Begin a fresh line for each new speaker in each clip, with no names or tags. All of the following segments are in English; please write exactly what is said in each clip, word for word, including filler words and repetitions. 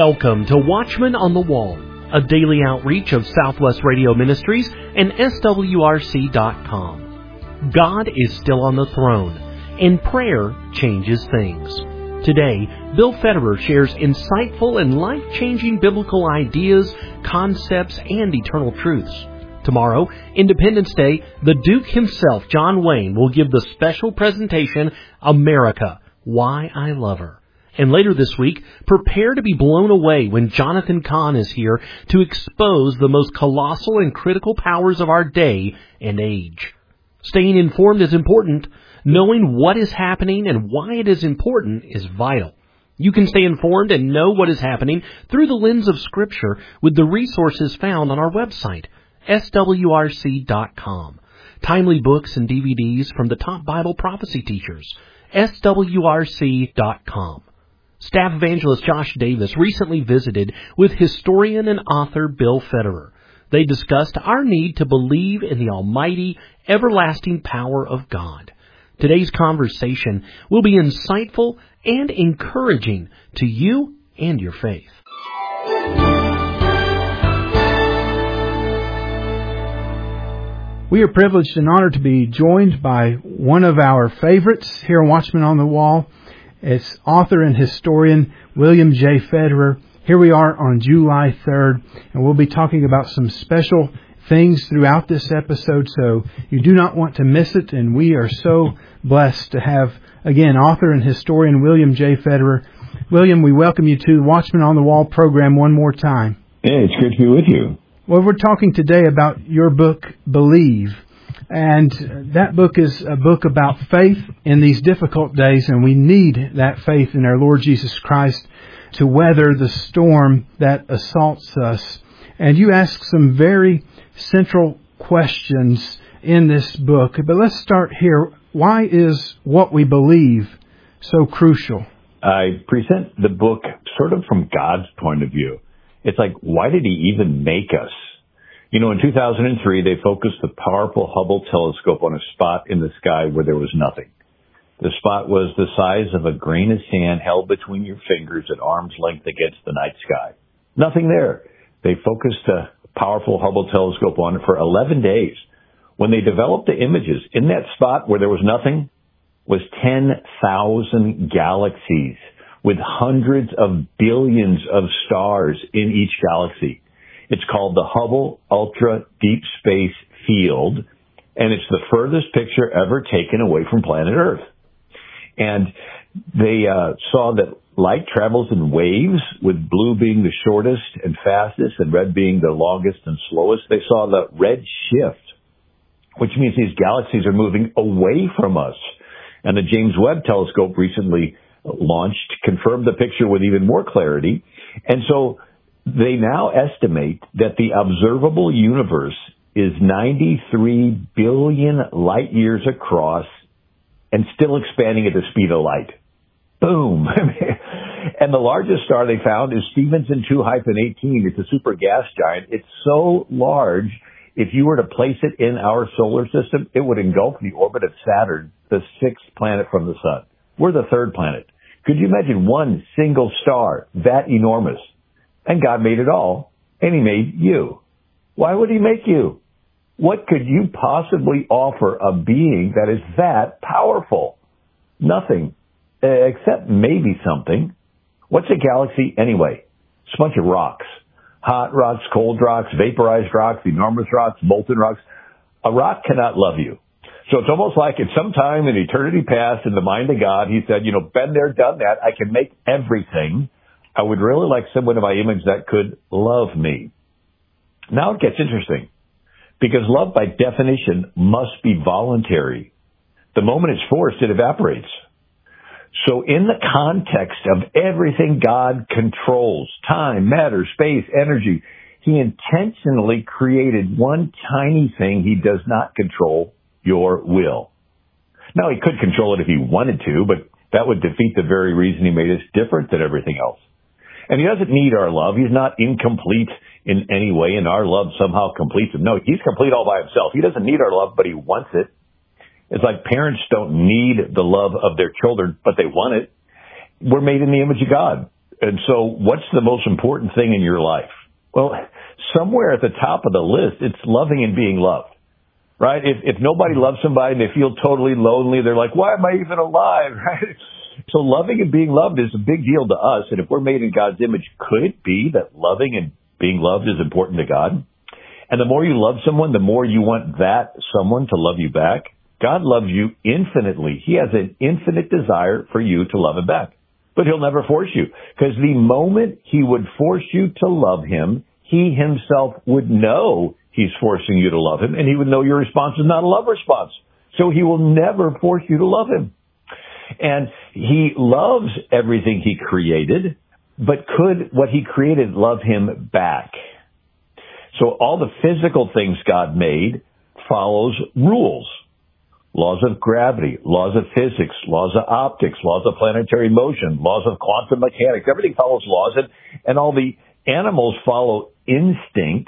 Welcome to Watchmen on the Wall, a daily outreach of Southwest Radio Ministries and S W R C dot com. God is still on the throne, and prayer changes things. Today, Bill Federer shares insightful and life-changing biblical ideas, concepts, and eternal truths. Tomorrow, Independence Day, the Duke himself, John Wayne, will give the special presentation, America, Why I Love Her. And later this week, prepare to be blown away when Jonathan Cahn is here to expose the most colossal and critical powers of our day and age. Staying informed is important. Knowing what is happening and why it is important is vital. You can stay informed and know what is happening through the lens of Scripture with the resources found on our website, S W R C dot com. Timely books and D V Ds from the top Bible prophecy teachers, S W R C dot com. Staff Evangelist Josh Davis recently visited with historian and author Bill Federer. They discussed our need to believe in the almighty, everlasting power of God. Today's conversation will be insightful and encouraging to you and your faith.
We are privileged and honored to be joined by one of our favorites here on Watchmen on the Wall. It's author and historian William J. Federer. Here we are on July third, and we'll be talking about some special things throughout this episode, so you do not want to miss it. And we are so blessed to have, again, author and historian William J. Federer. William, we welcome you to the Watchmen on the Wall program one more time.
Yeah, it's good to be with you.
Well, we're talking today about your book, Believe. And that book is a book about faith in these difficult days, and we need that faith in our Lord Jesus Christ to weather the storm that assaults us. And you ask some very central questions in this book. But let's start here. Why is what we believe so crucial?
I present the book sort of from God's point of view. It's like, why did He even make us? You know, in two thousand three, they focused the powerful Hubble telescope on a spot in the sky where there was nothing. The spot was the size of a grain of sand held between your fingers at arm's length against the night sky. Nothing there. They focused the powerful Hubble telescope on it for eleven days. When they developed the images, in that spot where there was nothing was ten thousand galaxies with hundreds of billions of stars in each galaxy. It's called the Hubble Ultra Deep Space Field, and it's the furthest picture ever taken away from planet Earth. And they uh, saw that light travels in waves, with blue being the shortest and fastest and red being the longest and slowest. They saw the red shift, which means these galaxies are moving away from us. And the James Webb Telescope recently launched confirmed the picture with even more clarity. And so they now estimate that the observable universe is ninety-three billion light years across and still expanding at the speed of light. Boom. And the largest star they found is Stephenson two eighteen. It's a super gas giant. It's so large, if you were to place it in our solar system, it would engulf the orbit of Saturn, the sixth planet from the sun. We're the third planet. Could you imagine one single star that enormous? And God made it all, and He made you. Why would He make you? What could you possibly offer a being that is that powerful? Nothing, except maybe something. What's a galaxy anyway? It's a bunch of rocks. Hot rocks, cold rocks, vaporized rocks, enormous rocks, molten rocks. A rock cannot love you. So it's almost like at some time in eternity past, in the mind of God, He said, you know, been there, done that. I can make everything. I would really like someone in my image that could love me. Now it gets interesting, because love by definition must be voluntary. The moment it's forced, it evaporates. So in the context of everything God controls, time, matter, space, energy, He intentionally created one tiny thing He does not control, your will. Now, He could control it if He wanted to, but that would defeat the very reason He made us different than everything else. And He doesn't need our love. He's not incomplete in any way, and our love somehow completes Him. No, He's complete all by Himself. He doesn't need our love, but He wants it. It's like parents don't need the love of their children, but they want it. We're made in the image of God. And so what's the most important thing in your life? Well, somewhere at the top of the list, it's loving and being loved, right? If, if nobody loves somebody and they feel totally lonely, they're like, why am I even alive, right? So loving and being loved is a big deal to us. And if we're made in God's image, could it be that loving and being loved is important to God? And the more you love someone, the more you want that someone to love you back. God loves you infinitely. He has an infinite desire for you to love him back. But he'll never force you. Because the moment he would force you to love him, he himself would know he's forcing you to love him, and he would know your response is not a love response. So he will never force you to love him. And he loves everything he created, but could what he created love him back? So all the physical things God made follows rules. Laws of gravity, laws of physics, laws of optics, laws of planetary motion, laws of quantum mechanics. Everything follows laws, and, and all the animals follow instinct.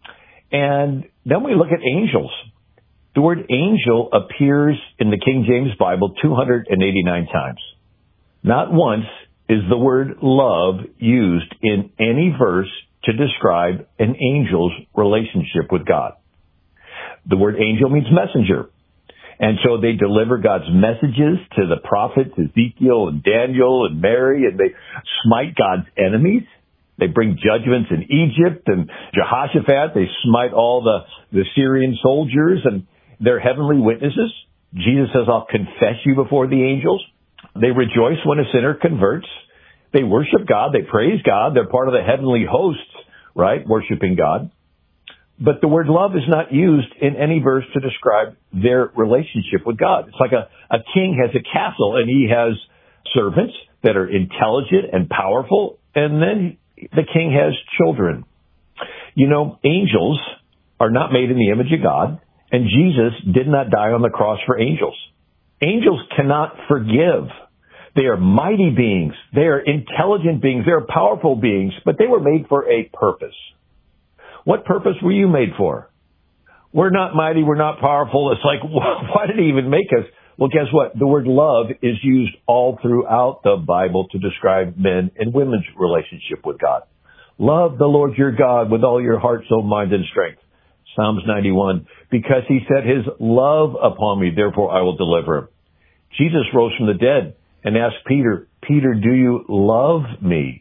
And then we look at angels. The word angel appears in the King James Bible two hundred eighty-nine times. Not once is the word love used in any verse to describe an angel's relationship with God. The word angel means messenger. And so they deliver God's messages to the prophets, Ezekiel and Daniel and Mary, and they smite God's enemies. They bring judgments in Egypt and Jehoshaphat. They smite all the, the Syrian soldiers, and they're heavenly witnesses. Jesus says, I'll confess you before the angels. They rejoice when a sinner converts. They worship God. They praise God. They're part of the heavenly hosts, right, worshiping God. But the word love is not used in any verse to describe their relationship with God. It's like a, a king has a castle and he has servants that are intelligent and powerful, and then the king has children. You know, angels are not made in the image of God, and Jesus did not die on the cross for angels. Angels cannot forgive. They are mighty beings. They are intelligent beings. They are powerful beings, but they were made for a purpose. What purpose were you made for? We're not mighty. We're not powerful. It's like, why did he even make us? Well, guess what? The word love is used all throughout the Bible to describe men and women's relationship with God. Love the Lord your God with all your heart, soul, mind, and strength. Psalms ninety-one, because he set his love upon me, therefore I will deliver him. Jesus rose from the dead and asked Peter, Peter, do you love me?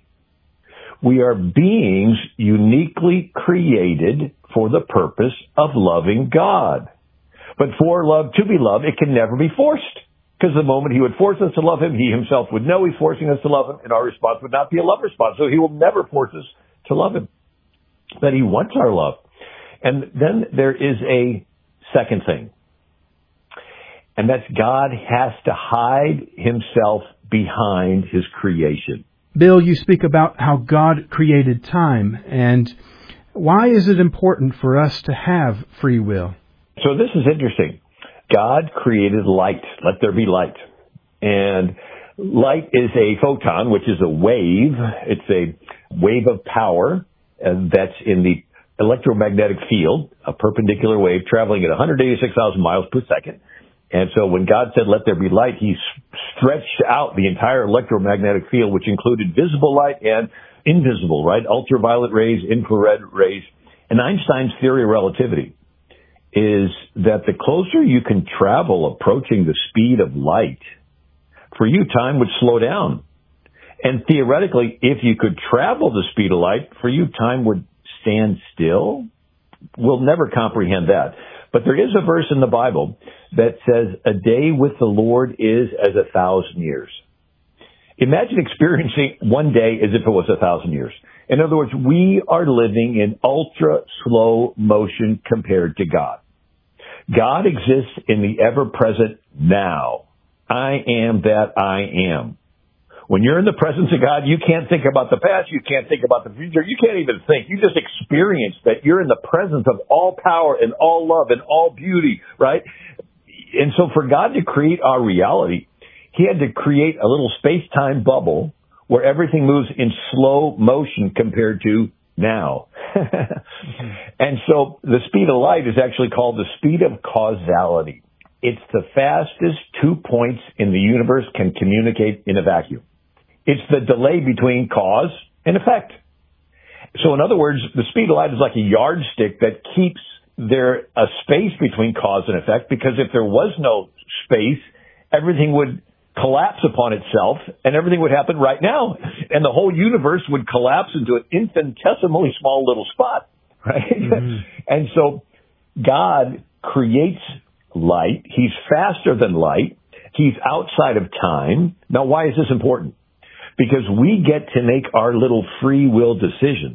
We are beings uniquely created for the purpose of loving God. But for love to be loved, it can never be forced. Because the moment he would force us to love him, he himself would know he's forcing us to love him, and our response would not be a love response. So he will never force us to love him. But he wants our love. And then there is a second thing. And that's God has to hide himself behind his creation.
Bill, you speak about how God created time, and why is it important for us to have free will?
So this is interesting. God created light. Let there be light. And light is a photon, which is a wave. It's a wave of power and that's in the electromagnetic field, a perpendicular wave traveling at one hundred eighty-six thousand miles per second. And so when God said, let there be light, he stretched out the entire electromagnetic field, which included visible light and invisible, right? Ultraviolet rays, infrared rays. And Einstein's theory of relativity is that the closer you can travel approaching the speed of light, for you, time would slow down. And theoretically, if you could travel the speed of light, for you, time would stand still. We'll never comprehend that. But there is a verse in the Bible that says, a day with the Lord is as a thousand years. Imagine experiencing one day as if it was a thousand years. In other words, we are living in ultra slow motion compared to God. God exists in the ever-present now. I am that I am. When you're in the presence of God, you can't think about the past. You can't think about the future. You can't even think. You just experience that you're in the presence of all power and all love and all beauty, right? And so for God to create our reality, he had to create a little space-time bubble where everything moves in slow motion compared to now. mm-hmm. And so the speed of light is actually called the speed of causality. It's the fastest two points in the universe can communicate in a vacuum. It's the delay between cause and effect. So in other words, the speed of light is like a yardstick that keeps there a space between cause and effect, because if there was no space, everything would collapse upon itself and everything would happen right now. And the whole universe would collapse into an infinitesimally small little spot, right? Mm-hmm. And so God creates light. He's faster than light. He's outside of time. Now, why is this important? Because we get to make our little free will decisions.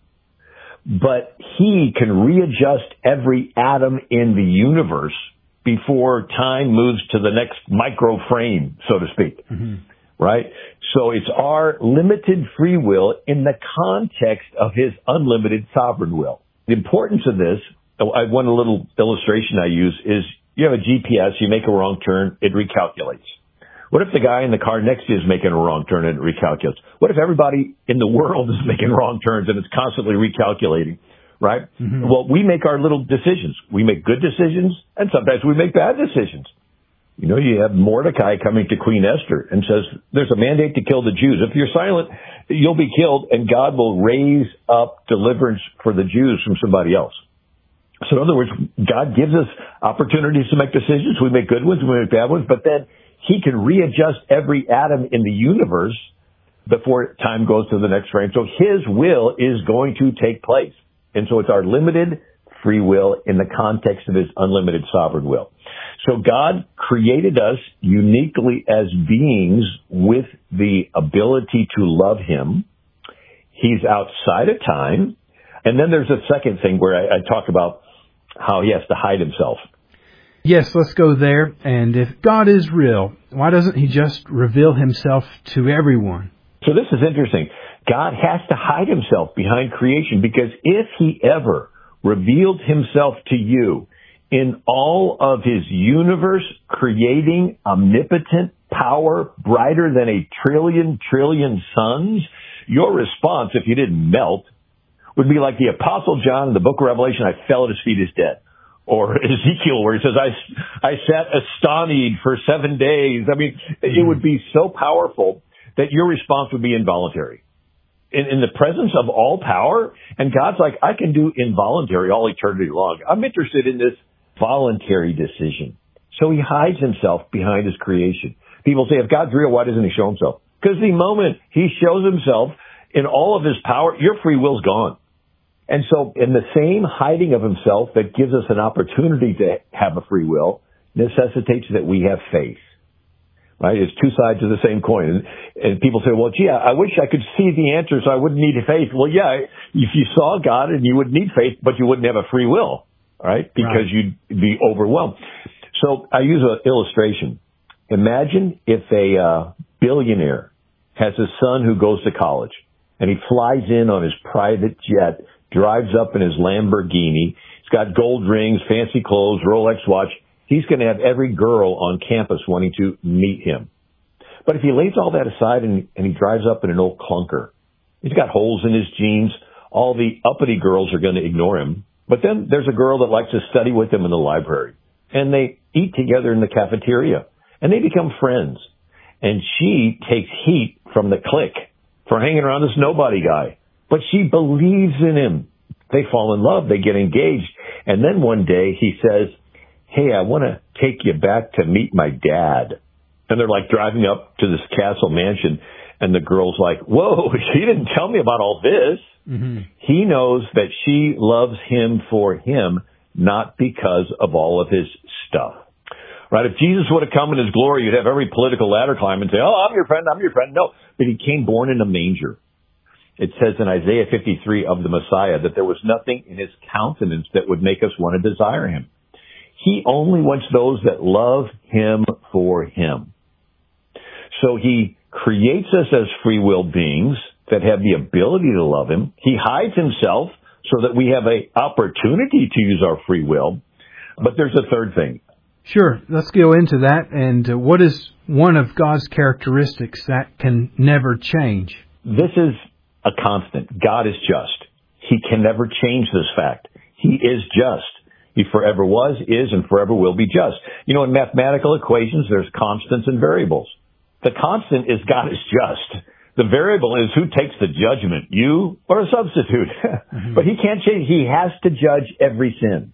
But he can readjust every atom in the universe before time moves to the next micro frame, so to speak. Mm-hmm. Right? So it's our limited free will in the context of his unlimited sovereign will. The importance of this, I, one little illustration I use is, you have a G P S, you make a wrong turn, it recalculates. What if the guy in the car next to you is making a wrong turn and it recalculates? What if everybody in the world is making wrong turns and it's constantly recalculating, right? Mm-hmm. Well, we make our little decisions. We make good decisions, and sometimes we make bad decisions. You know, you have Mordecai coming to Queen Esther and says, there's a mandate to kill the Jews. If you're silent, you'll be killed, and God will raise up deliverance for the Jews from somebody else. So in other words, God gives us opportunities to make decisions. We make good ones, we make bad ones, but then he can readjust every atom in the universe before time goes to the next frame. So his will is going to take place. And so it's our limited free will in the context of his unlimited sovereign will. So God created us uniquely as beings with the ability to love him. He's outside of time. And then there's a second thing where I, I talk about how he has to hide himself.
Yes, let's go there. And if God is real, why doesn't he just reveal himself to everyone?
So this is interesting. God has to hide himself behind creation, because if he ever revealed himself to you in all of his universe, creating omnipotent power brighter than a trillion trillion suns, your response, if you didn't melt, would be like the Apostle John in the book of Revelation, I fell at his feet as dead. Or Ezekiel, where he says, I, I sat astonished for seven days. I mean, mm-hmm. It would be so powerful that your response would be involuntary. In, in the presence of all power, and God's like, I can do involuntary all eternity long. I'm interested in this voluntary decision. So he hides himself behind his creation. People say, if God's real, why doesn't he show himself? Because the moment he shows himself in all of his power, your free will's gone. And so in the same hiding of himself that gives us an opportunity to have a free will necessitates that we have faith. Right? It's two sides of the same coin. And, and people say, well, gee, I wish I could see the answer so I wouldn't need faith. Well, yeah, if you saw God and you would need faith, but you wouldn't have a free will, right? Because right. You'd be overwhelmed. So I use an illustration. Imagine if a uh, billionaire has a son who goes to college, and he flies in on his private jet, drives up in his Lamborghini. He's got gold rings, fancy clothes, Rolex watch. He's going to have every girl on campus wanting to meet him. But if he lays all that aside and, and he drives up in an old clunker, he's got holes in his jeans, all the uppity girls are going to ignore him. But then there's a girl that likes to study with him in the library. And they eat together in the cafeteria. And they become friends. And she takes heat from the clique for hanging around this nobody guy. But she believes in him. They fall in love. They get engaged. And then one day he says, hey, I want to take you back to meet my dad. And they're like driving up to this castle mansion. And the girl's like, whoa, she didn't tell me about all this. Mm-hmm. He knows that she loves him for him, not because of all of his stuff. Right? If Jesus would have come in his glory, you'd have every political ladder climb and say, oh, I'm your friend, I'm your friend. No, but he came born in a manger. It says in Isaiah fifty-three of the Messiah that there was nothing in his countenance that would make us want to desire him. He only wants those that love him for him. So he creates us as free will beings that have the ability to love him. He hides himself so that we have an opportunity to use our free will. But there's a third thing.
Sure. Let's go into that. And uh, what is one of God's characteristics that can never change?
This is a constant. God is just. He can never change this fact. He is just. He forever was, is, and forever will be just. You know, in mathematical equations, there's constants and variables. The constant is God is just. The variable is who takes the judgment, you or a substitute. Mm-hmm. But he can't change. He has to judge every sin.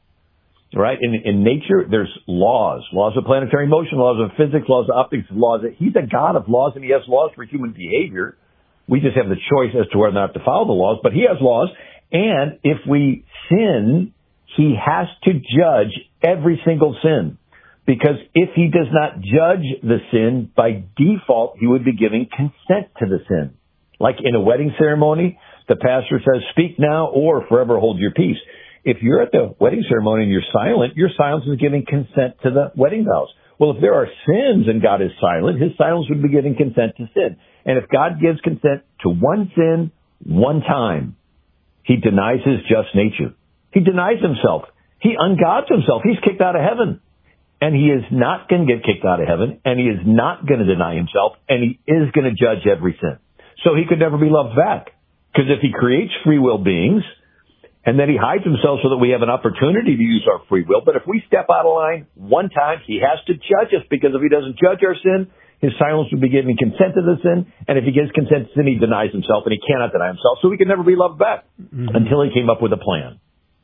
Right? In, in nature, there's laws. Laws of planetary motion, laws of physics, laws of optics, laws. Of, he's a God of laws, and he has laws for human behavior. We just have the choice as to whether or not to follow the laws, but he has laws. And if we sin, he has to judge every single sin. Because if he does not judge the sin, by default, he would be giving consent to the sin. Like in a wedding ceremony, the pastor says, speak now or forever hold your peace. If you're at the wedding ceremony and you're silent, your silence is giving consent to the wedding vows. Well, if there are sins and God is silent, his silence would be giving consent to sin. And if God gives consent to one sin, one time, he denies his just nature. He denies himself. He ungods himself. He's kicked out of heaven. And he is not going to get kicked out of heaven, and he is not going to deny himself, and he is going to judge every sin. So he could never be loved back. Because if he creates free will beings, and then he hides himself so that we have an opportunity to use our free will, but if we step out of line one time, he has to judge us, because if he doesn't judge our sin, his silence would be giving consent to the sin, and if he gives consent to sin, he denies himself, and he cannot deny himself, so he can never be loved back mm-hmm. until he came up with a plan.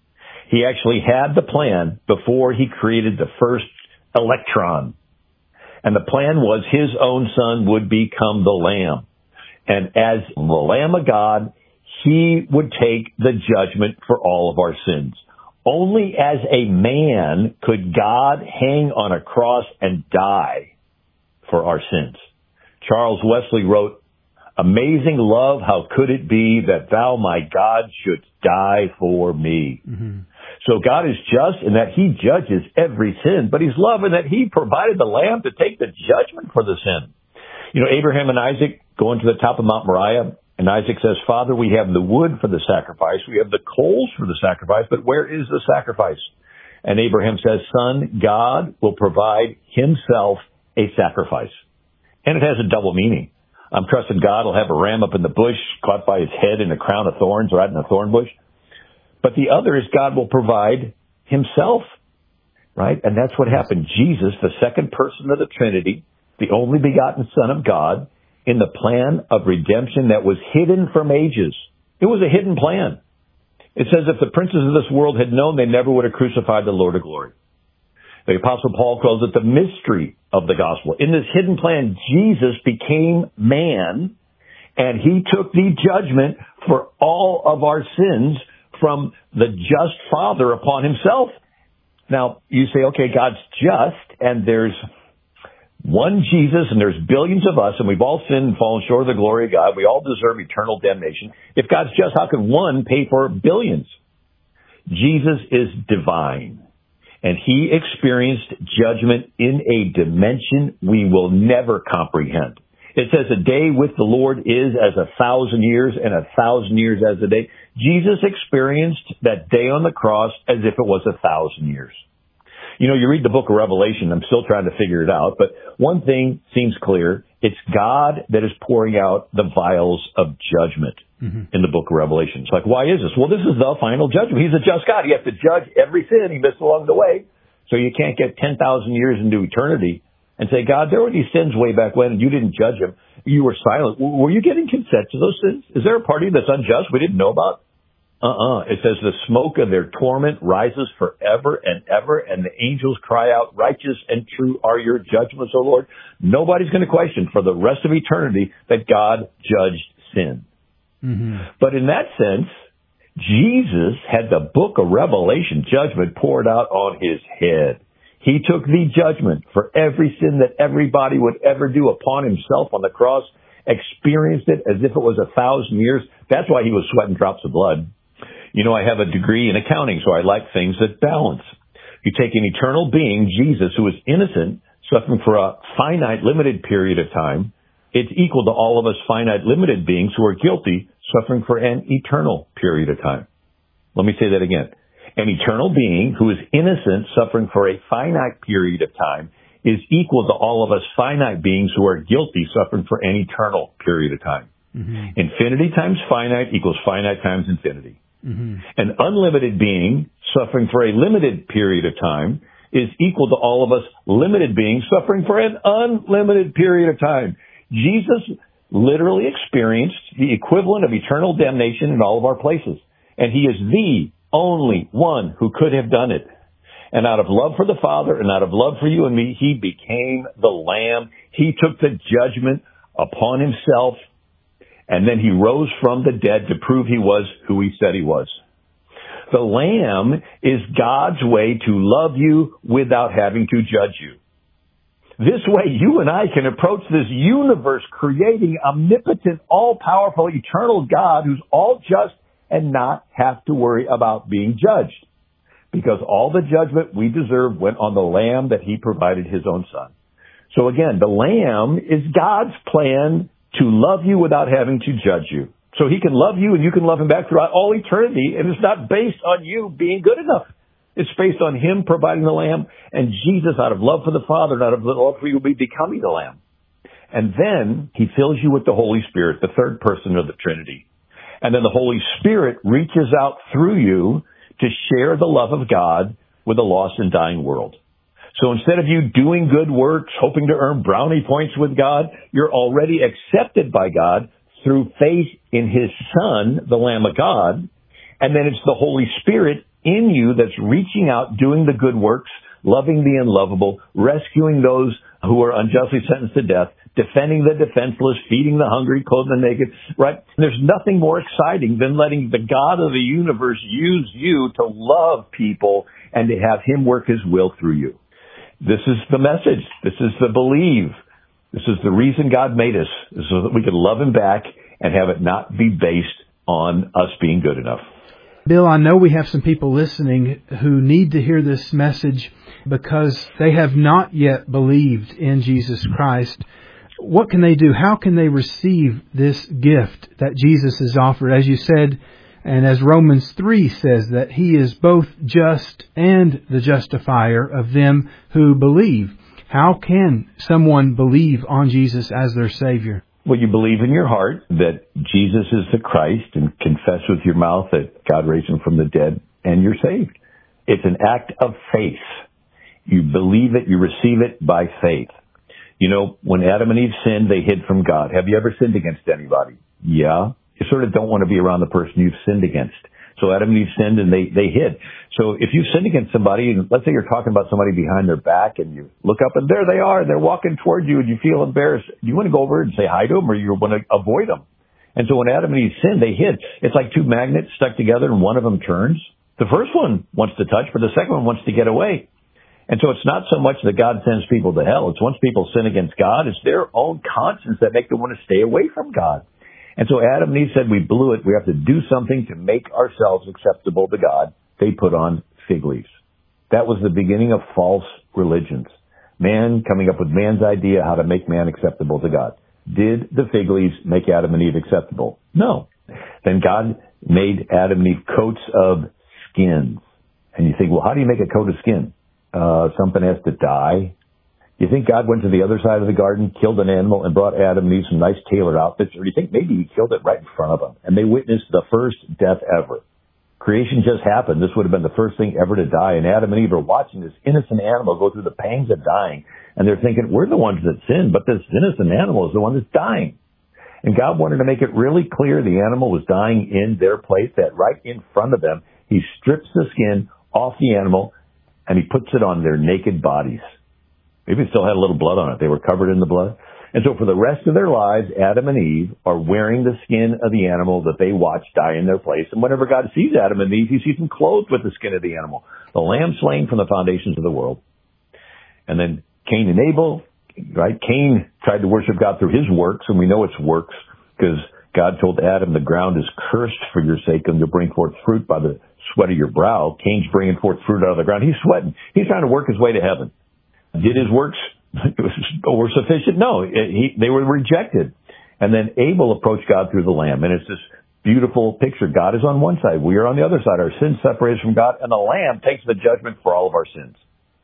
He actually had the plan before he created the first electron. And the plan was his own son would become the Lamb. And as the Lamb of God, he would take the judgment for all of our sins. Only as a man could God hang on a cross and die for our sins. Charles Wesley wrote, amazing love, how could it be that thou, my God, shouldst die for me? Mm-hmm. So God is just in that he judges every sin, but he's love in that he provided the lamb to take the judgment for the sin. You know, Abraham and Isaac go into the top of Mount Moriah, and Isaac says, Father, we have the wood for the sacrifice, we have the coals for the sacrifice, but where is the sacrifice? And Abraham says, Son, God will provide himself a sacrifice. And it has a double meaning. I'm trusting God will have a ram up in the bush, caught by his head in a crown of thorns right in a thorn bush. But the other is God will provide himself, right? And that's what happened. Jesus, the second person of the Trinity, the only begotten Son of God, in the plan of redemption that was hidden from ages. It was a hidden plan. It says if the princes of this world had known, they never would have crucified the Lord of glory. The Apostle Paul calls it the mystery of the gospel. In this hidden plan, Jesus became man, and he took the judgment for all of our sins from the just Father upon himself. Now, you say, okay, God's just, and there's one Jesus, and there's billions of us, and we've all sinned and fallen short of the glory of God. We all deserve eternal damnation. If God's just, how can one pay for billions? Jesus is divine, and he experienced judgment in a dimension we will never comprehend. It says a day with the Lord is as a thousand years, and a thousand years as a day. Jesus experienced that day on the cross as if it was a thousand years. You know, you read the book of Revelation, I'm still trying to figure it out, but one thing seems clear. It's God that is pouring out the vials of judgment mm-hmm. in the book of Revelation. It's like, why is this? Well, this is the final judgment. He's a just God. He has to judge every sin he missed along the way. So you can't get ten thousand years into eternity and say, God, there were these sins way back when, and you didn't judge them. You were silent. Were you getting consent to those sins? Is there a party that's unjust we didn't know about? Uh-uh. It says the smoke of their torment rises forever and ever, and the angels cry out, righteous and true are your judgments, O Lord. Nobody's going to question for the rest of eternity that God judged sin. Mm-hmm. But in that sense, Jesus had the book of Revelation judgment poured out on his head. He took the judgment for every sin that everybody would ever do upon himself on the cross, experienced it as if it was a thousand years. That's why he was sweating drops of blood. You know, I have a degree in accounting, so I like things that balance. You take an eternal being, Jesus, who is innocent, suffering for a finite, limited period of time. It's equal to all of us finite, limited beings who are guilty, suffering for an eternal period of time. Let me say that again. An eternal being who is innocent, suffering for a finite period of time, is equal to all of us finite beings who are guilty, suffering for an eternal period of time. Mm-hmm. Infinity times finite equals finite times infinity. Mm-hmm. An unlimited being suffering for a limited period of time is equal to all of us limited beings suffering for an unlimited period of time. Jesus literally experienced the equivalent of eternal damnation in all of our places. And he is the only one who could have done it. And out of love for the Father and out of love for you and me, he became the Lamb. He took the judgment upon himself, and then he rose from the dead to prove he was who he said he was. The Lamb is God's way to love you without having to judge you. This way, you and I can approach this universe creating omnipotent, all-powerful, eternal God who's all just and not have to worry about being judged. Because all the judgment we deserve went on the Lamb that he provided his own Son. So again, the Lamb is God's plan to love you without having to judge you. So he can love you and you can love him back throughout all eternity, and it's not based on you being good enough. It's based on him providing the Lamb, and Jesus, out of love for the Father and out of love for you, will be becoming the Lamb. And then he fills you with the Holy Spirit, the third person of the Trinity. And then the Holy Spirit reaches out through you to share the love of God with a lost and dying world. So instead of you doing good works, hoping to earn brownie points with God, you're already accepted by God through faith in his Son, the Lamb of God. And then it's the Holy Spirit in you that's reaching out, doing the good works, loving the unlovable, rescuing those who are unjustly sentenced to death, defending the defenseless, feeding the hungry, clothing the naked, right? There's nothing more exciting than letting the God of the universe use you to love people and to have him work his will through you. This is the message. This is the believe. This is the reason God made us, so that we could love him back and have it not be based on us being good enough.
Bill, I know we have some people listening who need to hear this message because they have not yet believed in Jesus Christ. What can they do? How can they receive this gift that Jesus has offered? As you said, and as Romans three says, that he is both just and the justifier of them who believe. How can someone believe on Jesus as their Savior?
Well, you believe in your heart that Jesus is the Christ and confess with your mouth that God raised him from the dead, and you're saved. It's an act of faith. You believe it, you receive it by faith. You know, when Adam and Eve sinned, they hid from God. Have you ever sinned against anybody? Yeah. You sort of don't want to be around the person you've sinned against. So Adam and Eve sinned and they, they hid. So if you sinned against somebody, and let's say you're talking about somebody behind their back and you look up and there they are, and they're walking towards you and you feel embarrassed. Do you want to go over and say hi to them, or you want to avoid them? And so when Adam and Eve sinned, they hid. It's like two magnets stuck together and one of them turns. The first one wants to touch, but the second one wants to get away. And so it's not so much that God sends people to hell. It's once people sin against God, it's their own conscience that make them want to stay away from God. And so Adam and Eve said, we blew it. We have to do something to make ourselves acceptable to God. They put on fig leaves. That was the beginning of false religions. Man coming up with man's idea how to make man acceptable to God. Did the fig leaves make Adam and Eve acceptable? No. Then God made Adam and Eve coats of skins. And you think, well, how do you make a coat of skin? Uh, something has to die. You think God went to the other side of the garden, killed an animal, and brought Adam and Eve some nice tailored outfits? Or do you think maybe he killed it right in front of them? And they witnessed the first death ever. Creation just happened. This would have been the first thing ever to die. And Adam and Eve are watching this innocent animal go through the pangs of dying. And they're thinking, we're the ones that sinned, but this innocent animal is the one that's dying. And God wanted to make it really clear the animal was dying in their place, that right in front of them, he strips the skin off the animal and he puts it on their naked bodies. Maybe it still had a little blood on it. They were covered in the blood. And so for the rest of their lives, Adam and Eve are wearing the skin of the animal that they watched die in their place. And whenever God sees Adam and Eve, he sees them clothed with the skin of the animal, the lamb slain from the foundations of the world. And then Cain and Abel, right? Cain tried to worship God through his works, and we know it's works because God told Adam, the ground is cursed for your sake, and you'll bring forth fruit by the sweat of your brow. Cain's bringing forth fruit out of the ground. He's sweating. He's trying to work his way to heaven. Did his works were sufficient? No, he, they were rejected. And then Abel approached God through the lamb, and it's this beautiful picture. God is on one side. We are on the other side. Our sins separate us from God, and the lamb takes the judgment for all of our sins.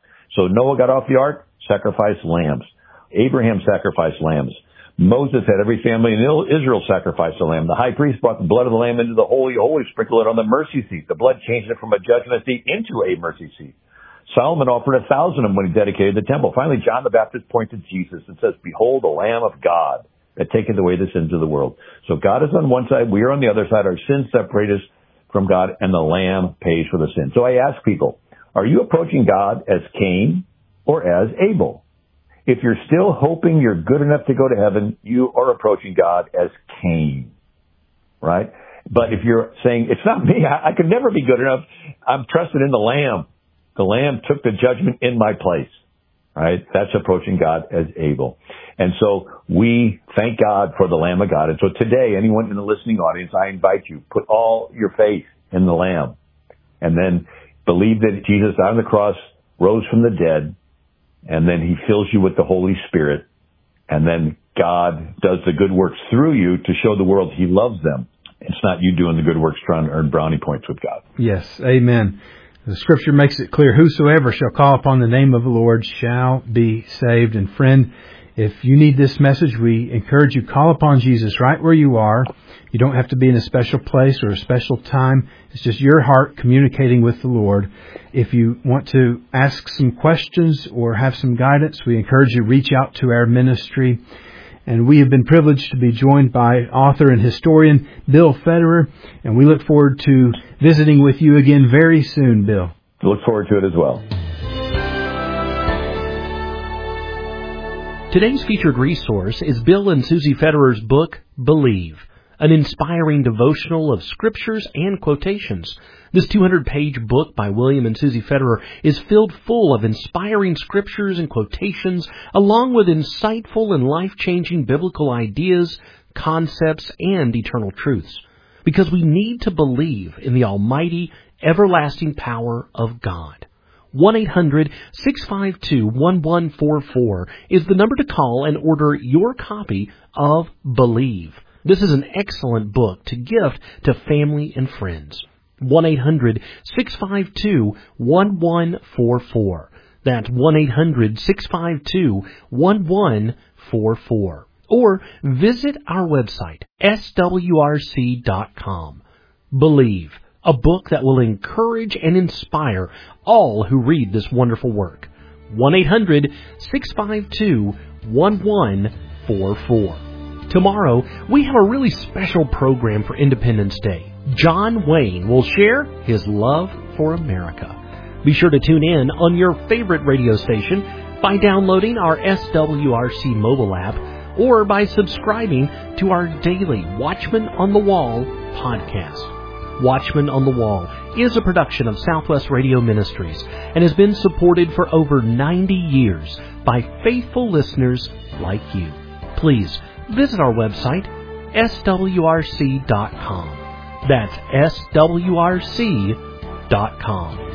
So Noah got off the ark, sacrificed lambs. Abraham sacrificed lambs. Moses had every family in Israel sacrifice a lamb. The high priest brought the blood of the lamb into the Holy of Holies, sprinkled it on the mercy seat. The blood changed it from a judgment seat into a mercy seat. Solomon offered a thousand of them when he dedicated the temple. Finally, John the Baptist pointed to Jesus and says, behold, the Lamb of God that taketh away the sins of the world. So God is on one side, we are on the other side. Our sins separate us from God, and the Lamb pays for the sin. So I ask people, are you approaching God as Cain or as Abel? If you're still hoping you're good enough to go to heaven, you are approaching God as Cain, right? But if you're saying, it's not me, I, I could never be good enough, I'm trusting in the Lamb. The Lamb took the judgment in my place, right? That's approaching God as Abel. And so we thank God for the Lamb of God. And so today, anyone in the listening audience, I invite you, put all your faith in the Lamb, and then believe that Jesus on the cross rose from the dead, and then he fills you with the Holy Spirit, and then God does the good works through you to show the world he loves them. It's not you doing the good works trying to earn brownie points with God.
Yes, amen. The Scripture makes it clear, whosoever shall call upon the name of the Lord shall be saved. And friend, if you need this message, we encourage you, call upon Jesus right where you are. You don't have to be in a special place or a special time. It's just your heart communicating with the Lord. If you want to ask some questions or have some guidance, we encourage you to reach out to our ministry. And we have been privileged to be joined by author and historian Bill Federer. And we look forward to visiting with you again very soon, Bill.
Look forward to it as well.
Today's featured resource is Bill and Susie Federer's book, Believe, an inspiring devotional of scriptures and quotations. This two hundred page book by William and Susie Federer is filled full of inspiring scriptures and quotations, along with insightful and life-changing biblical ideas, concepts, and eternal truths. Because we need to believe in the almighty, everlasting power of God. one eight hundred six five two one one four four is the number to call and order your copy of Believe. This is an excellent book to gift to family and friends. one eight hundred six five two one one four four. That's one eight hundred six five two one one four four. Or visit our website, S W R C dot com. Believe, a book that will encourage and inspire all who read this wonderful work. one eight hundred six five two one one four four. Tomorrow, we have a really special program for Independence Day. John Wayne will share his love for America. Be sure to tune in on your favorite radio station by downloading our S W R C mobile app or by subscribing to our daily Watchman on the Wall podcast. Watchman on the Wall is a production of Southwest Radio Ministries and has been supported for over ninety years by faithful listeners like you. Please visit our website, S W R C dot com. That's S W R C dot com.